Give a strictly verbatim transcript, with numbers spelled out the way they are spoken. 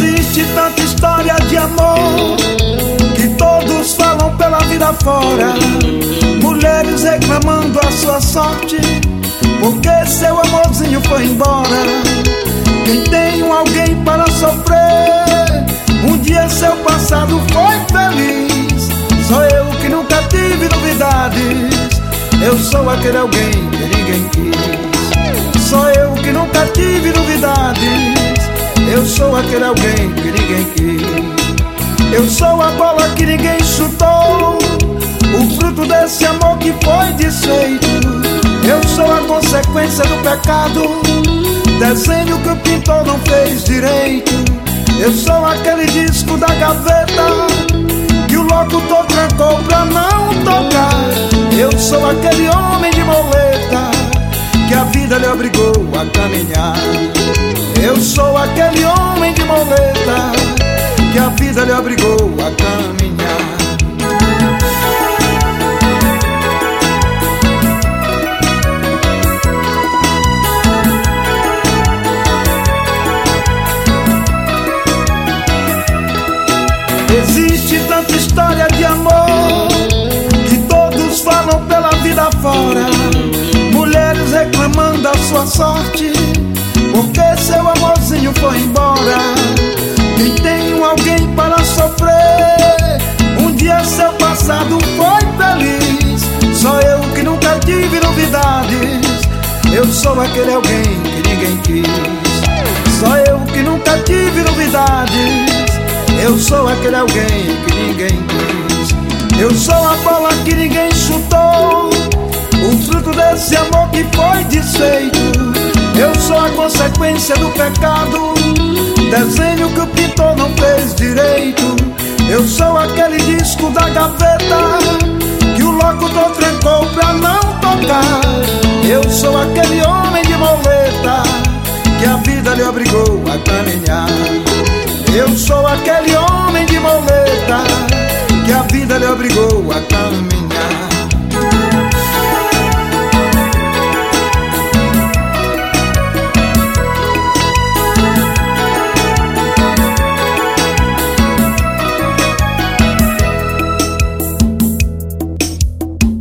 Existe tanta história de amor que todos falam pela vida fora. Mulheres reclamando a sua sorte porque seu amorzinho foi embora. Quem tem um alguém para sofrer, um dia seu passado foi feliz. Sou eu que nunca tive novidades, eu sou aquele alguém que ninguém quis. Sou eu que nunca tive novidades, eu sou aquele alguém que ninguém quis. Eu sou a bola que ninguém chutou, o fruto desse amor que foi desfeito. Eu sou a consequência do pecado, desenho que o pintor não fez direito. Eu sou aquele disco da gaveta que o locutor trancou pra não tocar. Eu sou aquele homem de moleta que a vida lhe obrigou a caminhar. Eu sou aquele homem de moleta que a vida lhe obrigou a caminhar. Existe tanta história de amor que todos falam pela vida fora. Mulheres reclamando a sua sorte porque seu amorzinho foi embora. Quem tem um alguém para sofrer, um dia seu passado foi feliz. Sou eu que nunca tive novidades, eu sou aquele alguém que ninguém quis. Sou eu que nunca tive novidades, eu sou aquele alguém que ninguém quis. Eu sou a bola que ninguém chutou, o fruto desse amor que foi desfeito. Eu sou a consequência do pecado, desenho que o pintor não fez direito. Eu sou aquele disco da gaveta que o locutor trancou pra não tocar. Eu sou aquele homem de moleta que a vida lhe obrigou a caminhar. Eu sou aquele homem de moleta que a vida lhe obrigou a caminhar.